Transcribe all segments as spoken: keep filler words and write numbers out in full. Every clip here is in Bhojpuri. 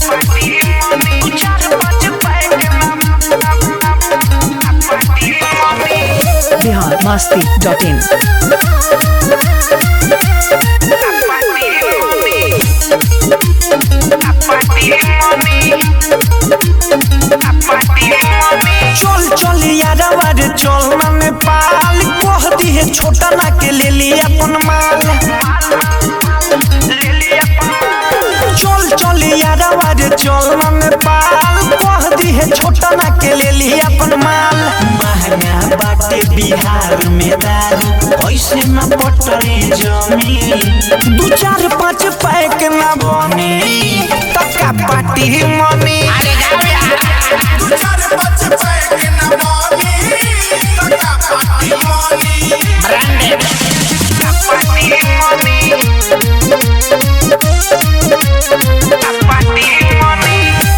बिहार मस्ती डॉट इन। चल चल यारवा रे चल ना नेपाल कह दी है छोटा ना के ले ली अपन माल। चल चल यारवा रे चल ना नेपाल कह दी है छोटा ना के ले ली अपन माल। महंगा बाटे बिहार में दारू ऐसे ना पटरी जमी दू चार पाँच पैक ना बनी तका पार्टी मनी। दू चार पाँच पैक ना बनी तका party money. Branded party money party money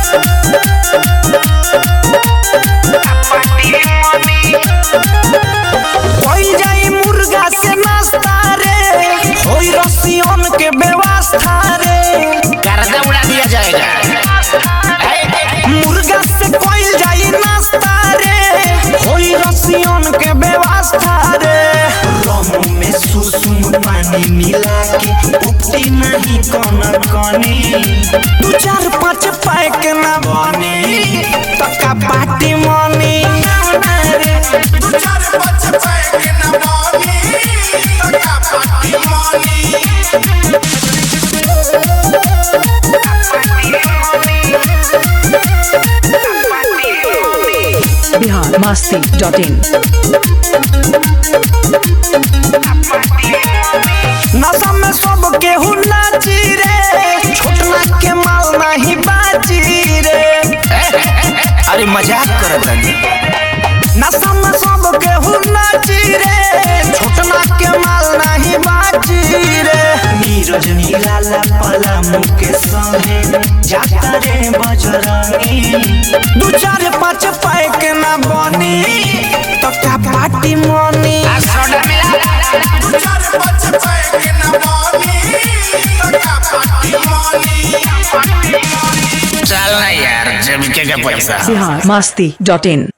party money. कोई जाई मुर्गा से नाश्ता रे होई रसियन के व्यवस्था रे गर्दा उड़ा दिया जाएगा। मुर्गा से कोई जाई नाश्ता रे होई रसियन के व्यवस्था रे। रम में सुसुम पानी मिला के उपटी नहीं कनर कनी दू चार पाँच पैक ना बनी तका पार्टी मनी। दू चार पाँच पैक ना बनी तका party money. Bihar Masti dot in. नशा में सब केहू नाची रे छोटना के माल नहीं बाची रे। अरे मजाक करत रही। नशा में सब केहू नाची रे छोटना के माल नहीं बाची रे। नीरज निराला पला मुके संगे जाता रे बजरंगी दू चार पाँच पैक ना बनी तका पार्टी मनी। दू चार पाँच पैक ना बनी तका पार्टी मनी। चल ना यार जमके का पैसा। बिहार मस्ती डॉट इन।